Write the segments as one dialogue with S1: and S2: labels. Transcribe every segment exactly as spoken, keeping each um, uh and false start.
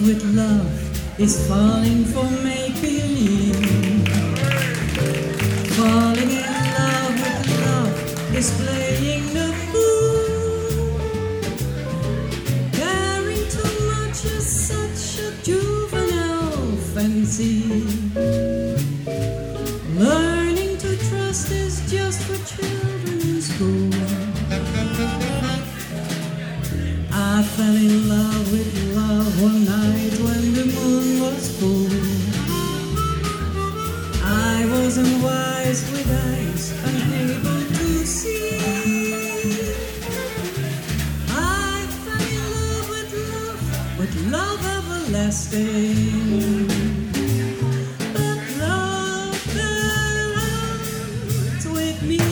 S1: with love is falling for make-believe. Falling in love with love is playing the fool. Caring too much is such a juvenile fancy. Learning to trust is just for children in school. I fell in love with love one night when the moon was full. I wasn't wise with eyes unable to see. I fell in love with love, with love everlasting. But love fell out with me.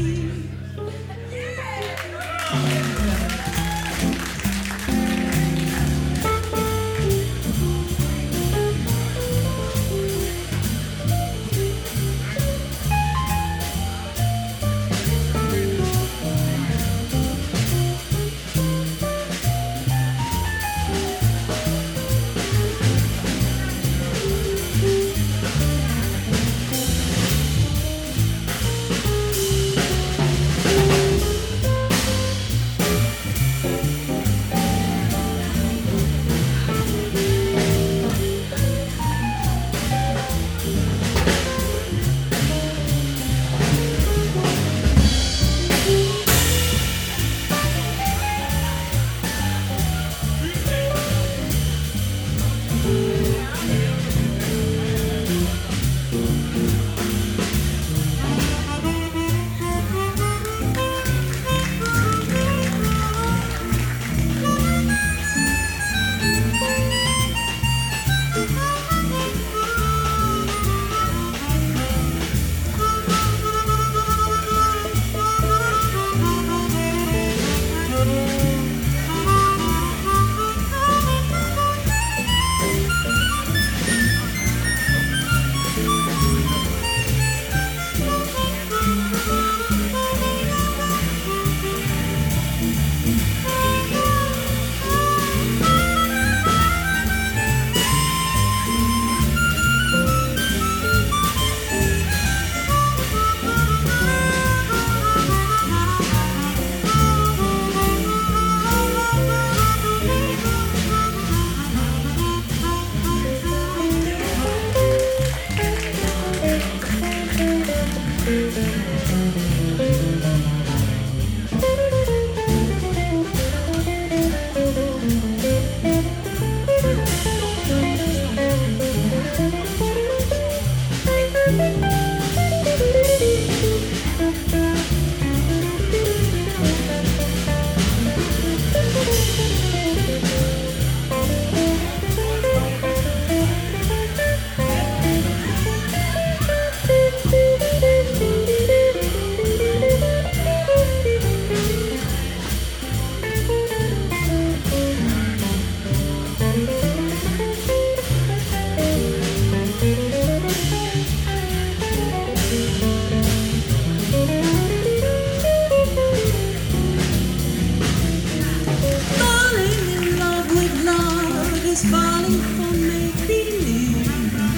S1: Falling for make-believe.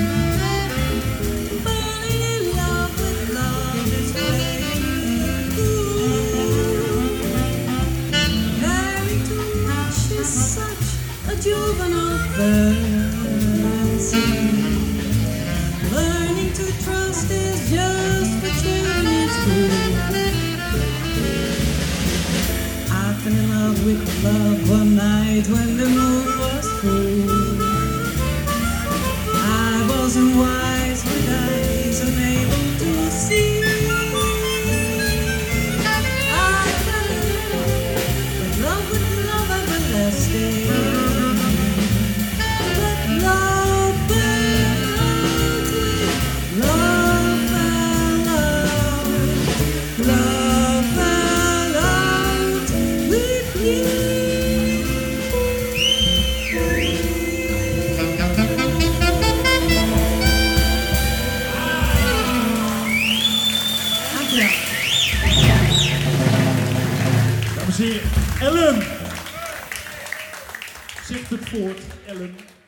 S1: Falling in love with love is playing cool. Caring too much is such a juvenile fancy. Learning to trust is just for children in school. I fell in love with love one night when the moon was full. I wasn't wise with eyes unable to see. I fell in love with love everlasting. But love fell out with love fell out. Love fell out with me.
S2: Dames en heren, Ellen. Zegt het voort, Ellen.